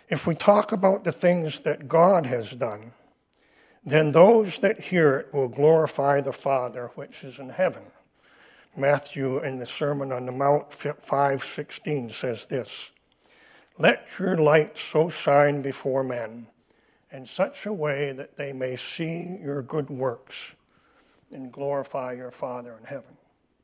If we talk about the things that God has done, then those that hear it will glorify the Father which is in heaven. Matthew in the Sermon on the Mount 5:16 says this, "Let your light so shine before men in such a way that they may see your good works and glorify your Father in heaven."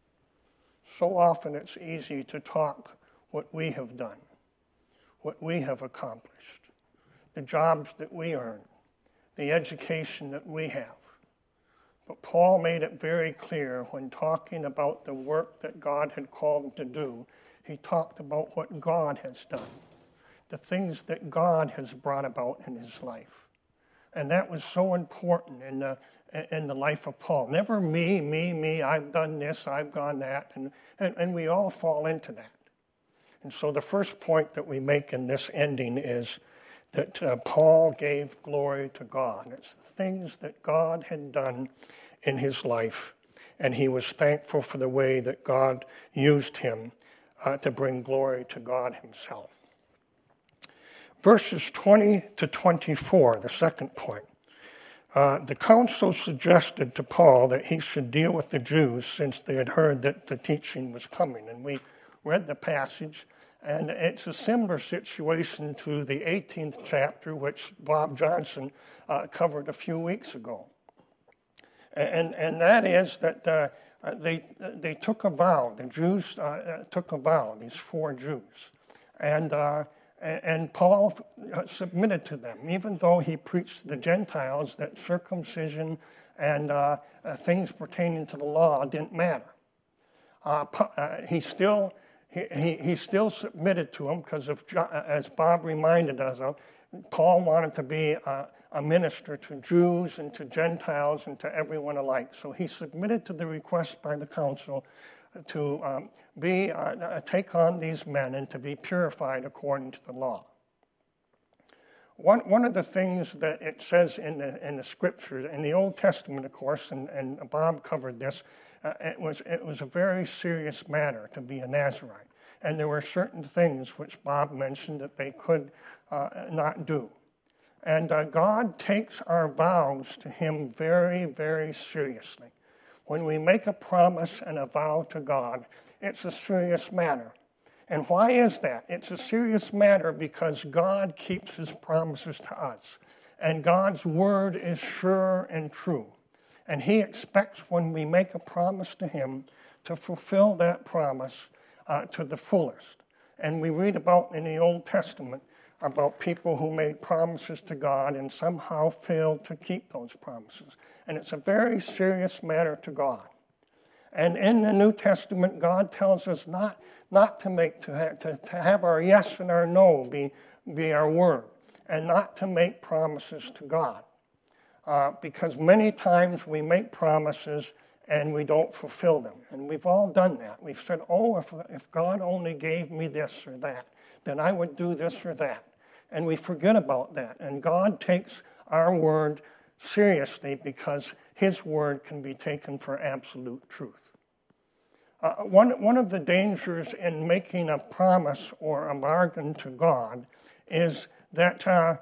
So often it's easy to talk what we have done, what we have accomplished, the jobs that we earn, the education that we have. But Paul made it very clear when talking about the work that God had called him to do, he talked about what God has done, the things that God has brought about in his life. And that was so important in the life of Paul. Never me, I've done this, I've gone that, and we all fall into that. And so the first point that we make in this ending is that Paul gave glory to God. It's the things that God had done in his life, and he was thankful for the way that God used him to bring glory to God himself. Verses 20 to 24, the second point. The council suggested to Paul that he should deal with the Jews since they had heard that the teaching was coming. And we read the passage, and it's a similar situation to the 18th chapter, which Bob Johnson covered a few weeks ago. And that is that they took a vow. The Jews took a vow, these 4 Jews. And Paul submitted to them, even though he preached to the Gentiles that circumcision and things pertaining to the law didn't matter. He still submitted to them because, as Bob reminded us of, Paul wanted to be a minister to Jews and to Gentiles and to everyone alike. So he submitted to the request by the council to take on these men and to be purified according to the law. One of the things that it says in the scriptures, in the Old Testament, of course, and Bob covered this, it was a very serious matter to be a Nazirite. And there were certain things which Bob mentioned that they could not do. And God takes our vows to him very, very seriously. When we make a promise and a vow to God, it's a serious matter. And why is that? It's a serious matter because God keeps his promises to us. And God's word is sure and true. And he expects when we make a promise to him to fulfill that promise to the fullest. And we read about in the Old Testament about people who made promises to God and somehow failed to keep those promises. And it's a very serious matter to God. And in the New Testament, God tells us not to have our yes and our no be our word, and not to make promises to God. Because many times we make promises and we don't fulfill them. And we've all done that. We've said, if God only gave me this or that, then I would do this or that. And we forget about that. And God takes our word seriously because his word can be taken for absolute truth. One of the dangers in making a promise or a bargain to God is that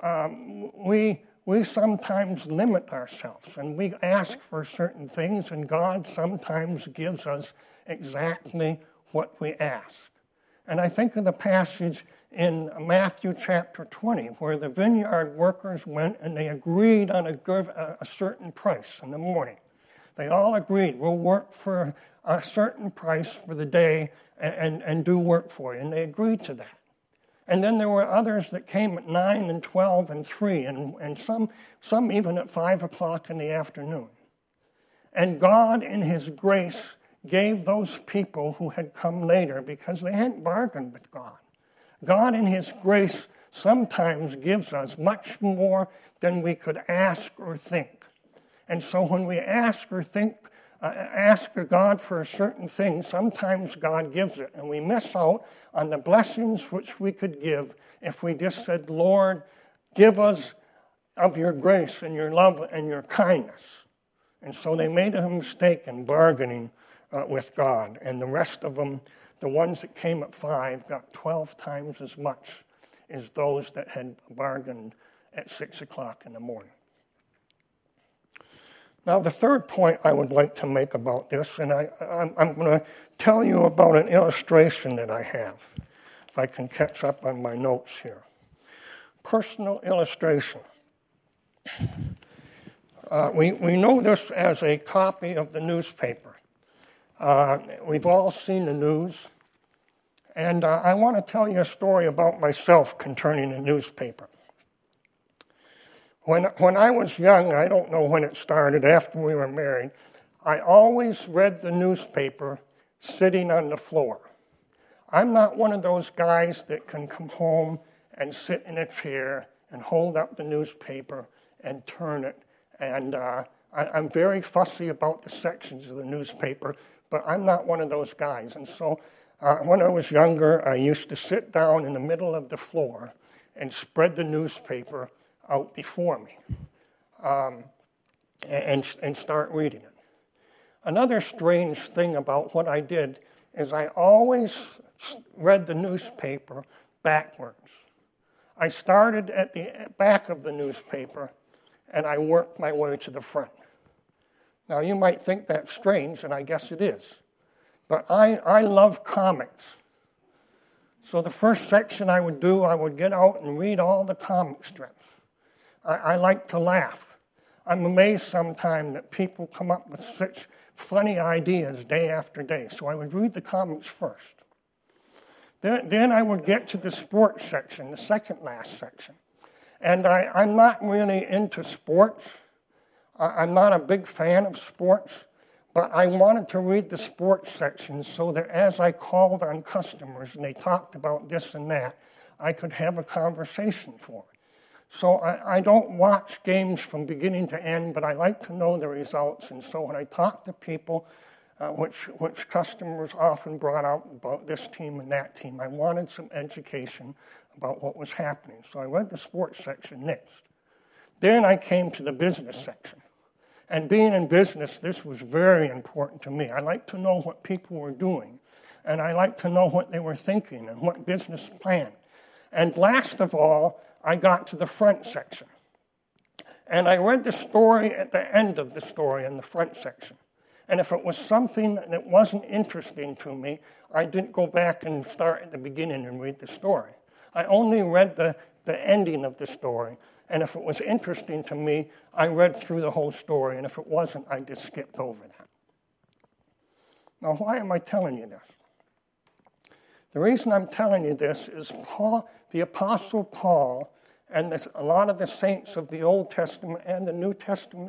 we sometimes limit ourselves and we ask for certain things, and God sometimes gives us exactly what we ask. And I think of the passage in Matthew chapter 20, where the vineyard workers went and they agreed on a certain price in the morning. They all agreed, we'll work for a certain price for the day and do work for you. And they agreed to that. And then there were others that came at 9 and 12 and 3, and some even at 5 o'clock in the afternoon. And God, in his grace, gave those people who had come later, because they hadn't bargained with God. God, in his grace, sometimes gives us much more than we could ask or think. And so when we ask or think, ask God for a certain thing, sometimes God gives it. And we miss out on the blessings which we could give if we just said, Lord, give us of your grace and your love and your kindness. And so they made a mistake in bargaining with God. And the rest of them, the ones that came at 5, got 12 times as much. as those that had bargained at 6 o'clock in the morning. Now, the third point I would like to make about this, and I'm going to tell you about an illustration that I have, if I can catch up on my notes here. Personal illustration. We know this as a copy of the newspaper. We've all seen the news, and I want to tell you a story about myself concerning the newspaper. When I was young, I don't know when it started, after we were married, I always read the newspaper sitting on the floor. I'm not one of those guys that can come home and sit in a chair and hold up the newspaper and turn it. And I'm very fussy about the sections of the newspaper, but I'm not one of those guys. And so when I was younger, I used to sit down in the middle of the floor and spread the newspaper out before me and start reading it. Another strange thing about what I did is I always read the newspaper backwards. I started at the back of the newspaper and I worked my way to the front. Now you might think that's strange, and I guess it is, but I love comics. So the first section I would get out and read all the comic strips. I like to laugh. I'm amazed sometimes that people come up with such funny ideas day after day. So I would read the comics first. Then I would get to the sports section, the second last section. And I'm not really into sports. I'm not a big fan of sports. But I wanted to read the sports section so that as I called on customers and they talked about this and that, I could have a conversation for it. So I don't watch games from beginning to end, but I like to know the results. And so when I talk to people, which customers often brought out about this team and that team, I wanted some education about what was happening. So I read the sports section next. Then I came to the business section. And being in business, this was very important to me. I like to know what people were doing, and I like to know what they were thinking and what business plan. And last of all, I got to the front section. And I read the story at the end of the story in the front section. And if it was something that wasn't interesting to me, I didn't go back and start at the beginning and read the story. I only read the ending of the story. And if it was interesting to me, I read through the whole story. And if it wasn't, I just skipped over that. Now, why am I telling you this? The reason I'm telling you this is the Apostle Paul, and a lot of the saints of the Old Testament and the New Testament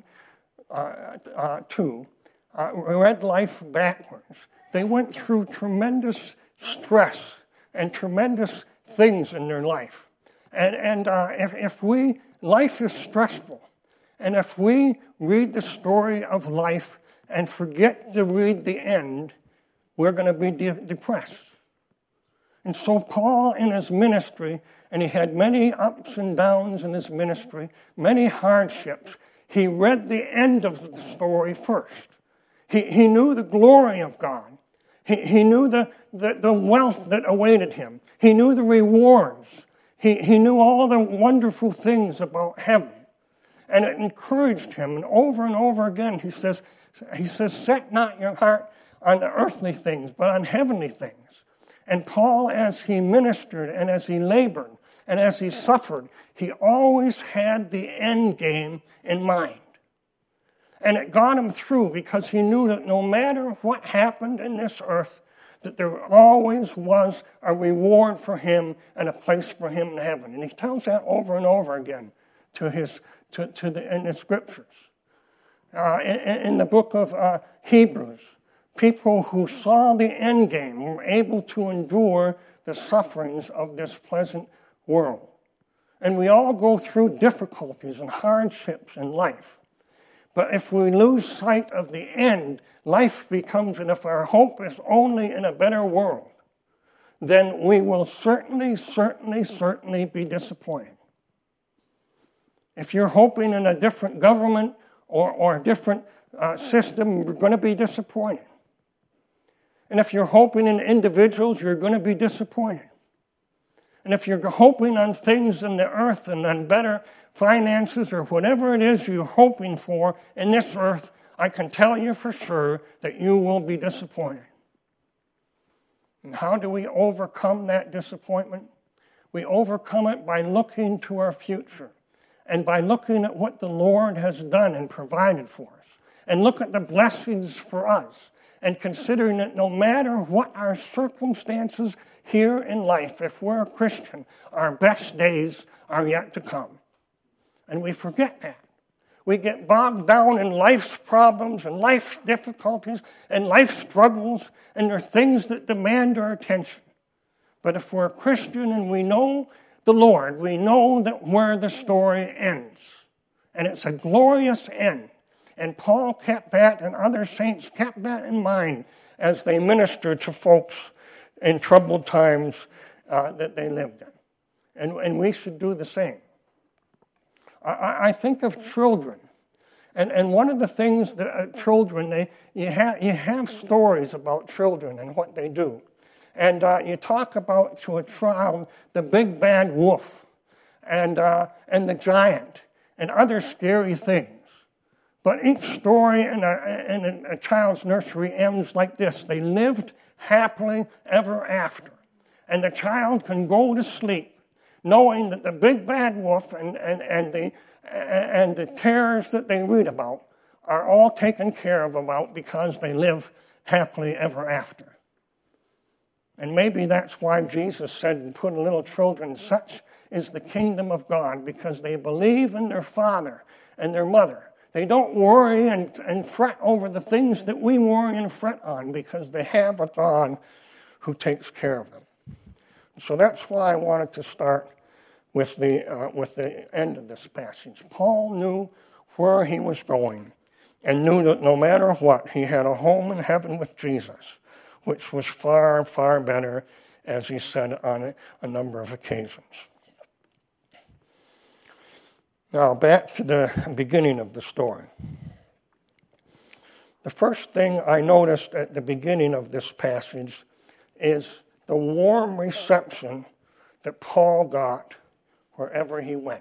too, read life backwards. They went through tremendous stress and tremendous things in their life. And if life is stressful, and if we read the story of life and forget to read the end, we're going to be depressed. And so Paul in his ministry, and he had many ups and downs in his ministry, many hardships, he read the end of the story first. He knew the glory of God. He knew the wealth that awaited him. He knew the rewards. He knew all the wonderful things about heaven. And it encouraged him. And over again, he says, set not your heart on the earthly things, but on heavenly things. And Paul, as he ministered and as he labored and as he suffered, he always had the end game in mind. And it got him through because he knew that no matter what happened in this earth, that there always was a reward for him and a place for him in heaven. And he tells that over and over again in the scriptures. In the book of Hebrews, people who saw the end game were able to endure the sufferings of this pleasant world. And we all go through difficulties and hardships in life. But if we lose sight of the end, life becomes, and if our hope is only in a better world, then we will certainly be disappointed. If you're hoping in a different government or a different system, you're going to be disappointed. And if you're hoping in individuals, you're going to be disappointed. And if you're hoping on things in the earth and on better finances or whatever it is you're hoping for in this earth, I can tell you for sure that you will be disappointed. And how do we overcome that disappointment? We overcome it by looking to our future and by looking at what the Lord has done and provided for us. And look at the blessings for us and considering that no matter what our circumstances here in life, if we're a Christian, our best days are yet to come. And we forget that. We get bogged down in life's problems and life's difficulties and life's struggles, and there are things that demand our attention. But if we're a Christian and we know the Lord, we know that where the story ends. And it's a glorious end. And Paul kept that, and other saints kept that in mind as they ministered to folks in troubled times that they lived in. And we should do the same. I think of children. And one of the things that children, you have stories about children and what they do. And you talk about to a child the big bad wolf and the giant and other scary things. But each story in a child's nursery ends like this. They lived happily ever after. And the child can go to sleep knowing that the big bad wolf and the terrors that they read about are all taken care of about because they live happily ever after. And maybe that's why Jesus said, put in little children, such is the kingdom of God, because they believe in their father and their mother. They don't worry and fret over the things that we worry and fret on because they have a God who takes care of them. So that's why I wanted to start with the end of this passage. Paul knew where he was going and knew that no matter what, he had a home in heaven with Jesus, which was far, far better, as he said on a number of occasions. Now, back to the beginning of the story. The first thing I noticed at the beginning of this passage is the warm reception that Paul got wherever he went.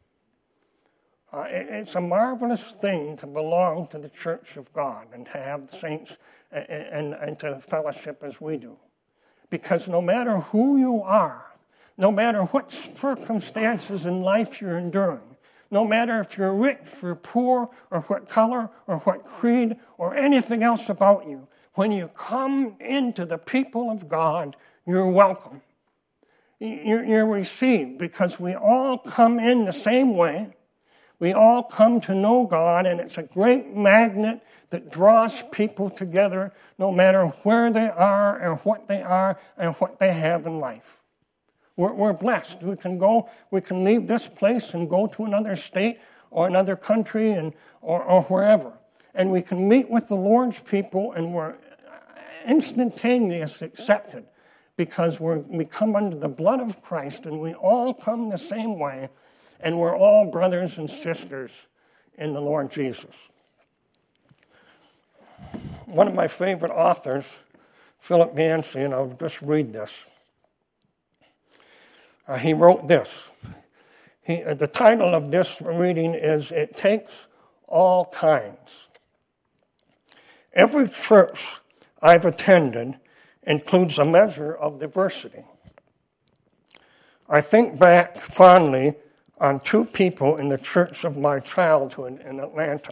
It's a marvelous thing to belong to the church of God and to have the saints and to fellowship as we do. Because no matter who you are, no matter what circumstances in life you're enduring, no matter if you're rich or poor or what color or what creed or anything else about you, when you come into the people of God, you're welcome. You're received because we all come in the same way. We all come to know God, and it's a great magnet that draws people together no matter where they are and what they are and what they have in life. We're blessed. We can leave this place and go to another state or another country or wherever. And we can meet with the Lord's people, and we're instantaneously accepted because we come under the blood of Christ, and we all come the same way, and we're all brothers and sisters in the Lord Jesus. One of my favorite authors, Philip Yancey, and I'll just read this. He wrote this. The title of this reading is, It Takes All Kinds. Every church I've attended includes a measure of diversity. I think back fondly on two people in the church of my childhood in Atlanta.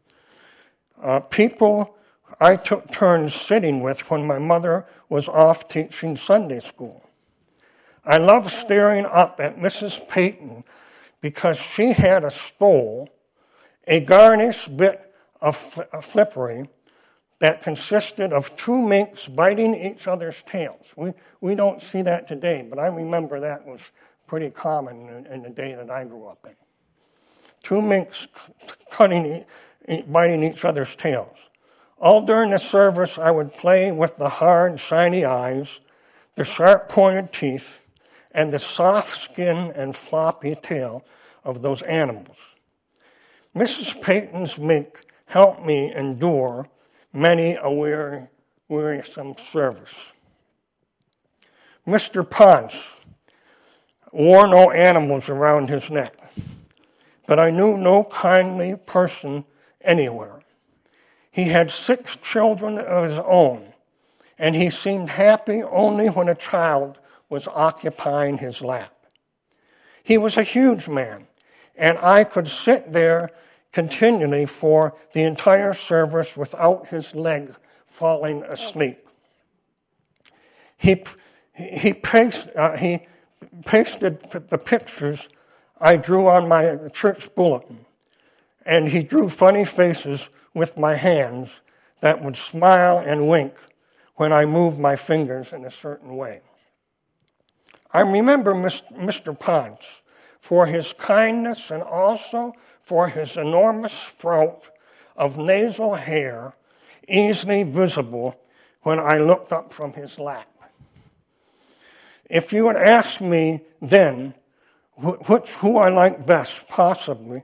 People I took turns sitting with when my mother was off teaching Sunday school. I love staring up at Mrs. Payton because she had a stole, a garnished bit of flippery that consisted of two minks biting each other's tails. We don't see that today, but I remember that was pretty common in the day that I grew up in. Two minks biting each other's tails. All during the service, I would play with the hard, shiny eyes, the sharp-pointed teeth, and the soft skin and floppy tail of those animals. Mrs. Payton's mink helped me endure many a wearisome service. Mr. Ponce, wore no animals around his neck. But I knew no kindly person anywhere. He had 6 children of his own, and he seemed happy only when a child was occupying his lap. He was a huge man, and I could sit there continually for the entire service without his leg falling asleep. He pasted the pictures I drew on my church bulletin, and he drew funny faces with my hands that would smile and wink when I moved my fingers in a certain way. I remember Mr. Ponce for his kindness and also for his enormous sprout of nasal hair easily visible when I looked up from his lap. If you had asked me then who I liked best, probably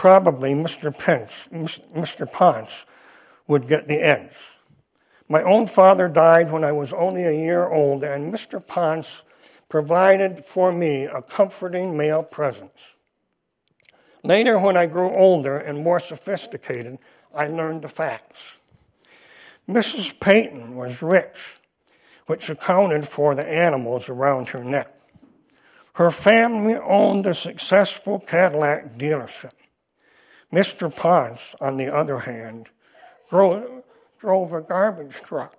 Mr. Ponce would get the edge. My own father died when I was only a year old, and Mr. Ponce provided for me a comforting male presence. Later, when I grew older and more sophisticated, I learned the facts. Mrs. Peyton was rich, which accounted for the animals around her neck. Her family owned a successful Cadillac dealership. Mr. Ponce, on the other hand, drove a garbage truck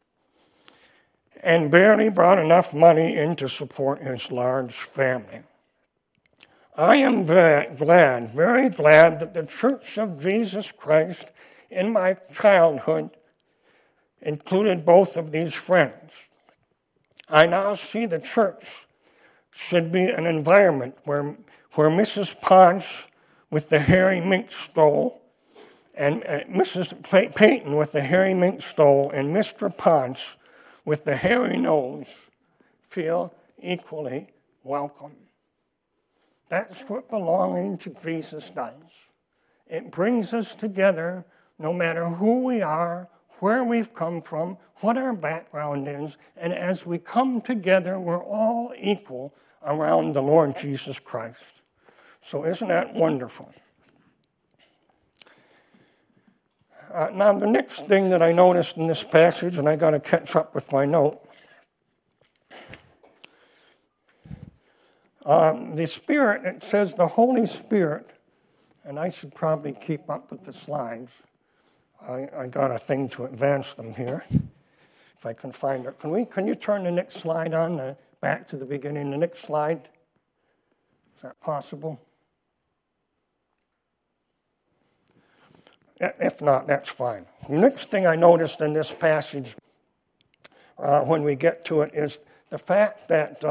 and barely brought enough money in to support his large family. I am very glad that the Church of Jesus Christ in my childhood included both of these friends. I now see the church should be an environment where Mrs. Ponce with the hairy mink stole and Mrs. Peyton with the hairy mink stole and Mr. Ponce with the hairy nose feel equally welcome. That's what belonging to Jesus does. It brings us together no matter who we are, where we've come from, what our background is, and as we come together, we're all equal around the Lord Jesus Christ. So isn't that wonderful? Now, the next thing that I noticed in this passage, and I got to catch up with my note, the Spirit, it says the Holy Spirit, and I should probably keep up with the slides. I got a thing to advance them here, if I can find it. Can you turn the next slide on, back to the beginning, the next slide? Is that possible? If not, that's fine. The next thing I noticed in this passage, when we get to it, is the fact that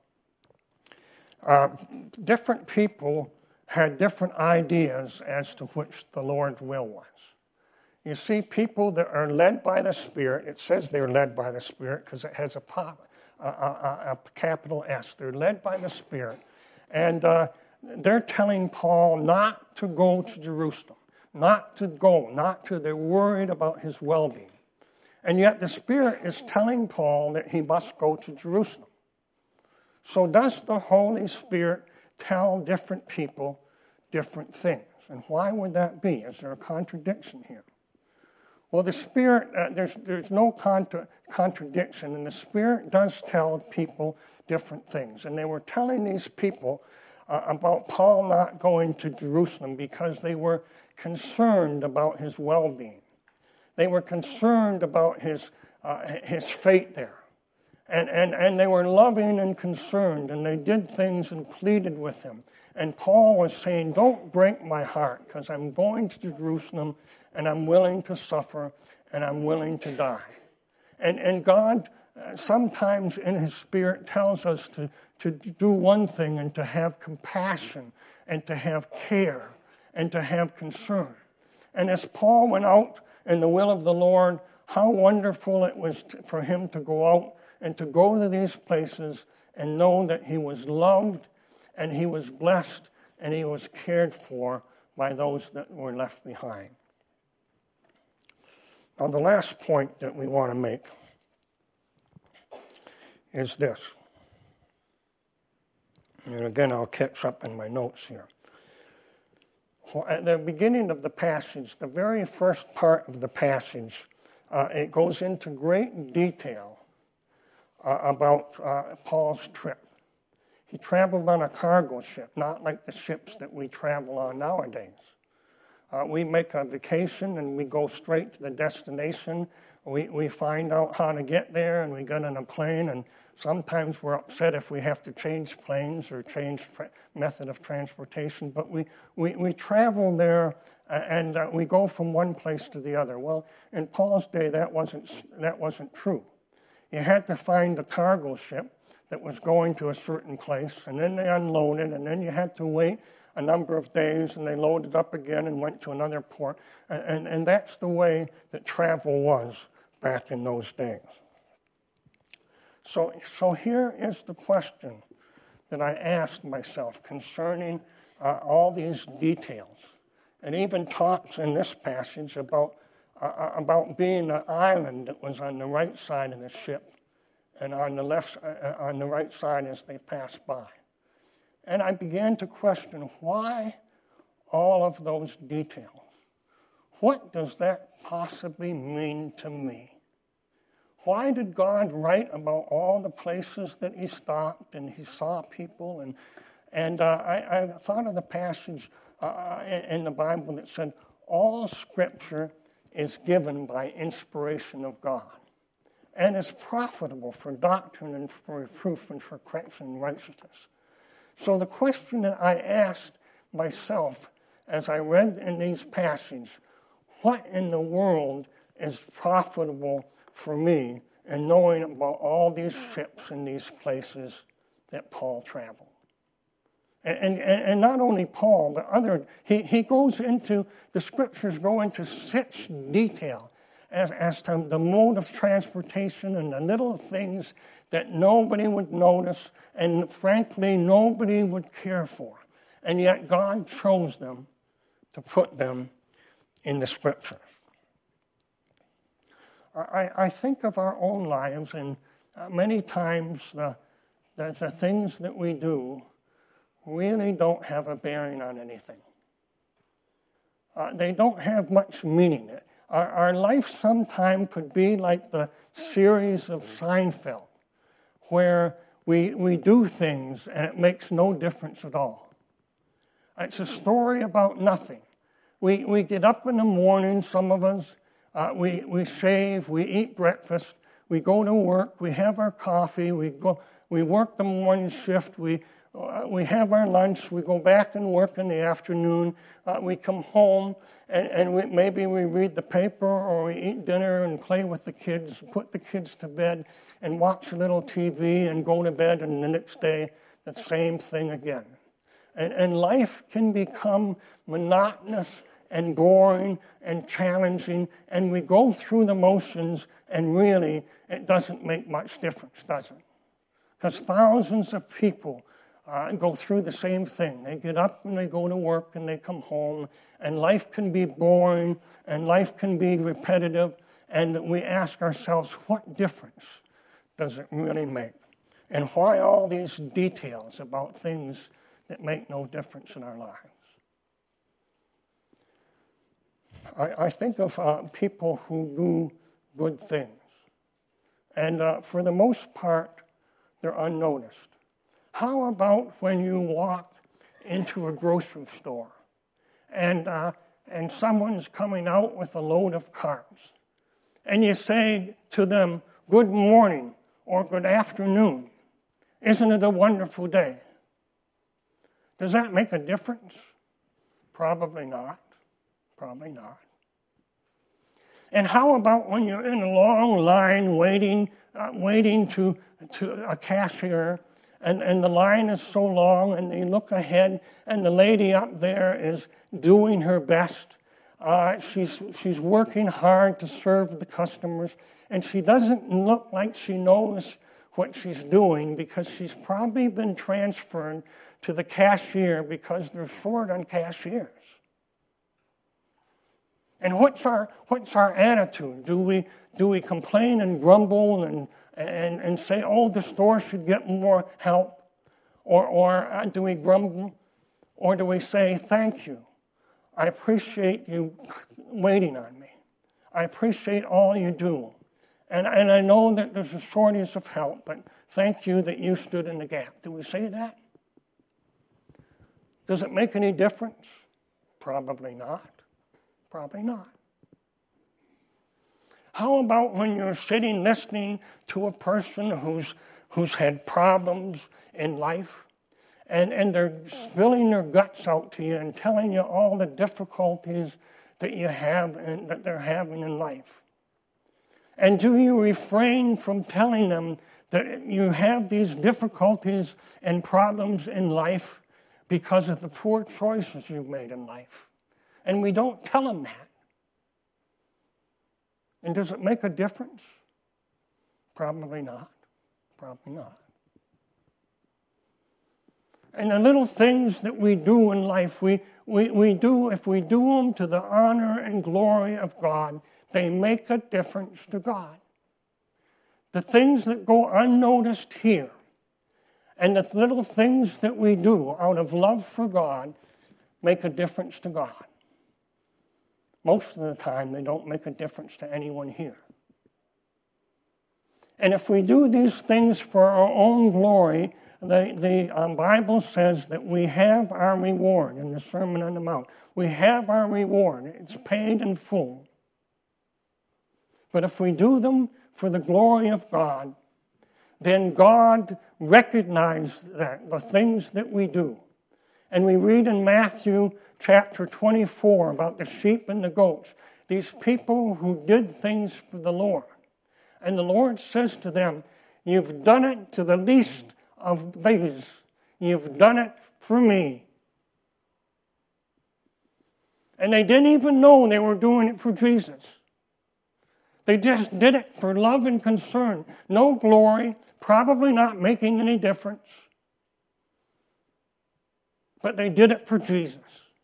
different people had different ideas as to which the Lord's will was. You see, people that are led by the Spirit, it says they're led by the Spirit because it has a capital S. They're led by the Spirit. And they're telling Paul not to go to Jerusalem, they're worried about his well-being. And yet the Spirit is telling Paul that he must go to Jerusalem. So does the Holy Spirit tell different people different things? And why would that be? Is there a contradiction here? Well, the Spirit, there's no contradiction, and the Spirit does tell people different things. And they were telling these people about Paul not going to Jerusalem because they were concerned about his well-being. They were concerned about his fate there. And they were loving and concerned, and they did things and pleaded with him. And Paul was saying, don't break my heart, because I'm going to Jerusalem, and I'm willing to suffer, and I'm willing to die. And God, sometimes in his Spirit, tells us to do one thing and to have compassion and to have care and to have concern. And as Paul went out in the will of the Lord, how wonderful it was for him to go out and to go to these places and know that he was loved and he was blessed and he was cared for by those that were left behind. Now, the last point that we want to make is this. And again, I'll catch up in my notes here. Well, at the beginning of the passage, the very first part of the passage, it goes into great detail about Paul's trip. He traveled on a cargo ship, not like the ships that we travel on nowadays. We make a vacation and we go straight to the destination. We find out how to get there and we get on a plane, and sometimes we're upset if we have to change planes or change method of transportation, but we travel there and we go from one place to the other. Well, in Paul's day, that wasn't true. You had to find a cargo ship that was going to a certain place, and then they unloaded, and then you had to wait a number of days, and they loaded up again and went to another port. And that's the way that travel was back in those days. So here is the question that I asked myself concerning all these details. It even talks in this passage about being an island that was on the right side of the ship and on the right side as they passed by. And I began to question, why all of those details? What does that possibly mean to me? Why did God write about all the places that he stopped and he saw people? And I thought of the passage in the Bible that said, all Scripture is given by inspiration of God and is profitable for doctrine and for reproof and for correction and righteousness. So the question that I asked myself as I read in these passages, what in the world is profitable for me in knowing about all these ships and these places that Paul traveled? And not only Paul, but he goes into, the Scriptures go into such detail as to the mode of transportation and the little things that nobody would notice and frankly nobody would care for. And yet God chose them to put them in the Scriptures. I think of our own lives, and many times the things that we do really don't have a bearing on anything. They don't have much meaning. Our life sometime could be like the series of Seinfeld, where we do things and it makes no difference at all. It's a story about nothing. We get up in the morning, some of us, we shave, we eat breakfast, we go to work, we have our coffee, we work the morning shift, we have our lunch, we go back and work in the afternoon, we come home, and maybe we read the paper or we eat dinner and play with the kids, put the kids to bed, and watch a little TV and go to bed, and the next day, the same thing again. And life can become monotonous and boring and challenging, and we go through the motions, and really, it doesn't make much difference, does it? Because thousands of people go through the same thing. They get up and they go to work and they come home, and life can be boring and life can be repetitive, and we ask ourselves, what difference does it really make? And why all these details about things that make no difference in our lives? I think of people who do good things, and for the most part, they're unnoticed. How about when you walk into a grocery store and someone's coming out with a load of carts, and you say to them, "Good morning," or "Good afternoon. Isn't it a wonderful day?" Does that make a difference? Probably not. Probably not. And how about when you're in a long line waiting to a cashier, and the line is so long, and you look ahead, and the lady up there is doing her best. She's working hard to serve the customers, and she doesn't look like she knows what she's doing because she's probably been transferred to the cashier because they're short on cashiers. And what's our attitude? Do we complain and grumble and say, "Oh, the store should get more help"? Or do we grumble? Or do we say, thank you? I appreciate you waiting on me. I appreciate all you do. And I know that there's a shortage of help, but thank you that you stood in the gap. Do we say that? Does it make any difference? Probably not. Probably not. How about when you're sitting listening to a person who's had problems in life, and they're spilling their guts out to you and telling you all the difficulties that you have and that they're having in life? And do you refrain from telling them that you have these difficulties and problems in life because of the poor choices you've made in life? And we don't tell them that. And does it make a difference? Probably not. Probably not. And the little things that we do in life, we do, if we do them to the honor and glory of God, they make a difference to God. The things that go unnoticed here, and the little things that we do out of love for God, make a difference to God. Most of the time, they don't make a difference to anyone here. And if we do these things for our own glory, the Bible says that we have our reward in the Sermon on the Mount. We have our reward. It's paid in full. But if we do them for the glory of God, then God recognizes that, the things that we do. And we read in Matthew chapter 24 about the sheep and the goats, these people who did things for the Lord. And the Lord says to them, you've done it to the least of these. You've done it for me. And they didn't even know they were doing it for Jesus. They just did it for love and concern. No glory, probably not making any difference. But they did it for Jesus.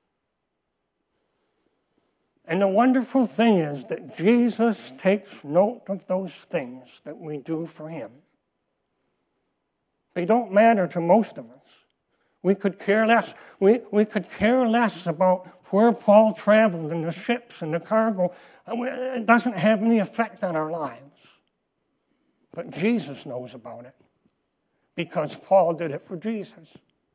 And the wonderful thing is that Jesus takes note of those things that we do for him. They don't matter to most of us. We could care less. We could care less about where Paul traveled and the ships and the cargo. It doesn't have any effect on our lives. But Jesus knows about it because Paul did it for Jesus.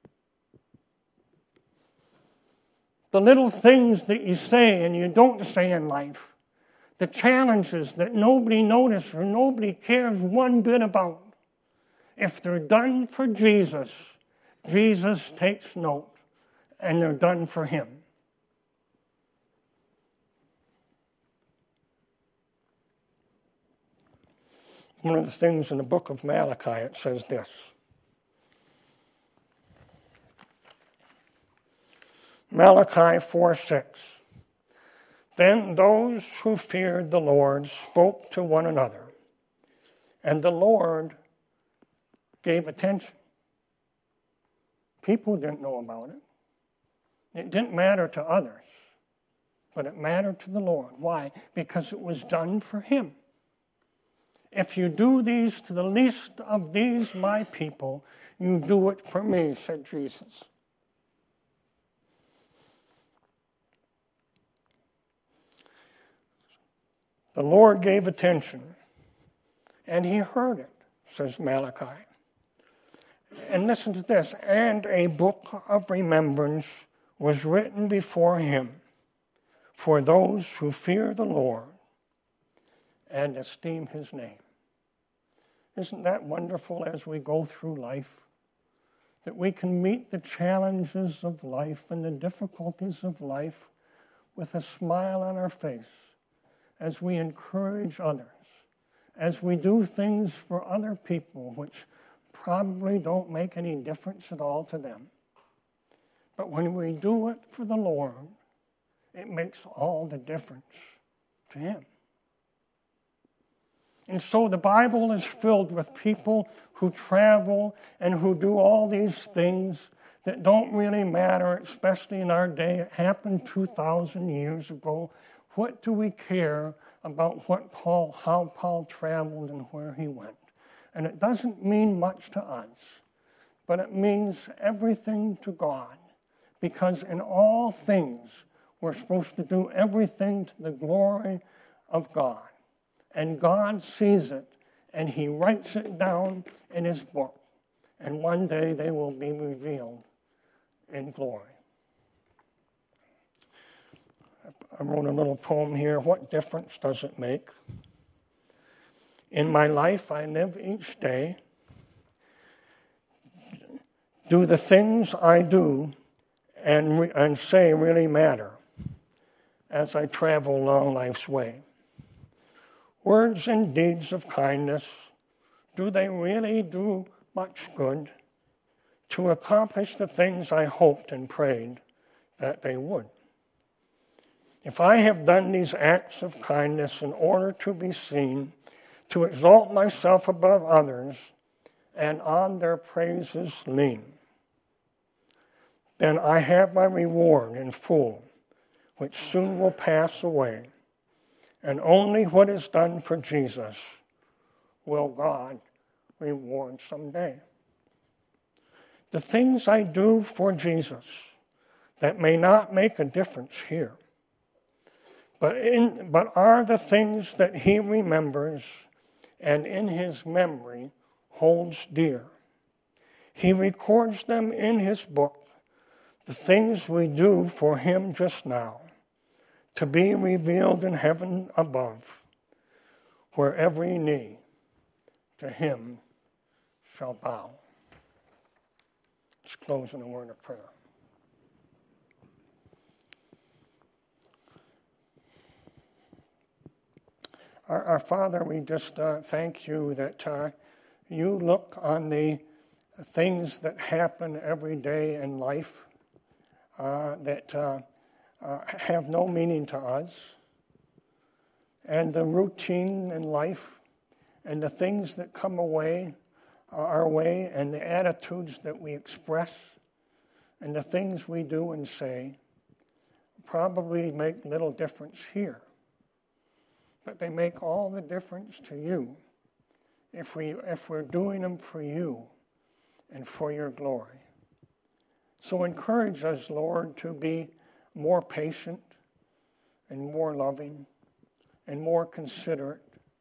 The little things that you say and you don't say in life, the challenges that nobody notices or nobody cares one bit about, if they're done for Jesus, Jesus takes note and they're done for him. One of the things in the book of Malachi, it says this. Malachi 4:6. Then those who feared the Lord spoke to one another, and the Lord gave attention. People didn't know about it. It didn't matter to others, but it mattered to the Lord. Why? Because it was done for him. If you do these to the least of these, my people, you do it for me, said Jesus. The Lord gave attention, and he heard it, says Malachi. And listen to this, and a book of remembrance was written before him for those who fear the Lord and esteem his name. Isn't that wonderful as we go through life? That we can meet the challenges of life and the difficulties of life with a smile on our face as we encourage others, as we do things for other people which probably don't make any difference at all to them. But when we do it for the Lord, it makes all the difference to him. And so the Bible is filled with people who travel and who do all these things that don't really matter, especially in our day. It happened 2,000 years ago. What do we care about how Paul traveled and where he went? And it doesn't mean much to us. but it means everything to God. Because in all things, we're supposed to do everything to the glory of God. And God sees it, and he writes it down in his book. And one day they will be revealed in glory. I wrote a little poem here. What difference does it make? In my life I live each day. Do the things I do and say really matter as I travel along life's way? Words and deeds of kindness, do they really do much good to accomplish the things I hoped and prayed that they would? If I have done these acts of kindness in order to be seen, to exalt myself above others, and on their praises lean, then I have my reward in full, which soon will pass away, and only what is done for Jesus will God reward someday. The things I do for Jesus that may not make a difference here, but are the things that he remembers and in his memory holds dear. He records them in his book, the things we do for him just now, to be revealed in heaven above, where every knee to him shall bow. Let's close in a word of prayer. Our Father, we just thank you that you look on the things that happen every day in life that have no meaning to us, and the routine in life, and the things that come our way, and the attitudes that we express, and the things we do and say probably make little difference here. But they make all the difference to you if we're doing them for you and for your glory. So encourage us, Lord, to be more patient and more loving and more considerate.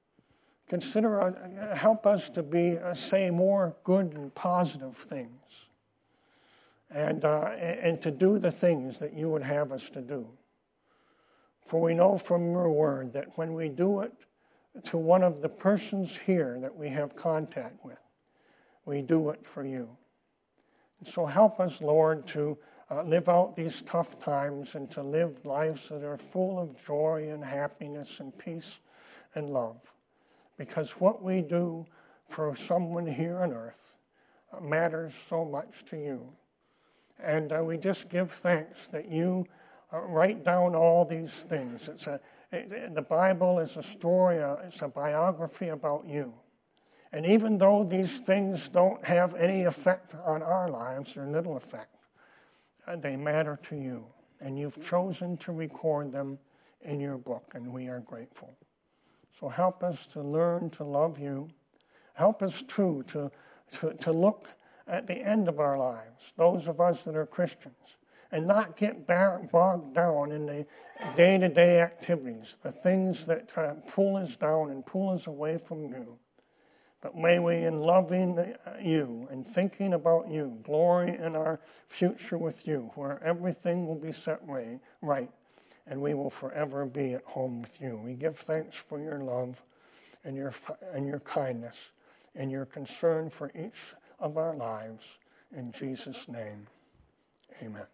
Help us to say more good and positive things, and to do the things that you would have us to do. For we know from your word that when we do it to one of the persons here that we have contact with, we do it for you. And so help us, Lord, to live out these tough times and to live lives that are full of joy and happiness and peace and love. Because what we do for someone here on earth matters so much to you. And we just give thanks that you write down all these things. The Bible is a story, it's a biography about you. And even though these things don't have any effect on our lives, or little effect, they matter to you. And you've chosen to record them in your book, and we are grateful. So help us to learn to love you. Help us, too, to look at the end of our lives, those of us that are Christians, and not get bogged down in the day-to-day activities, the things that pull us down and pull us away from you. But may we, in loving you and thinking about you, glory in our future with you, where everything will be set right, and we will forever be at home with you. We give thanks for your love and your kindness and your concern for each of our lives. In Jesus' name, amen.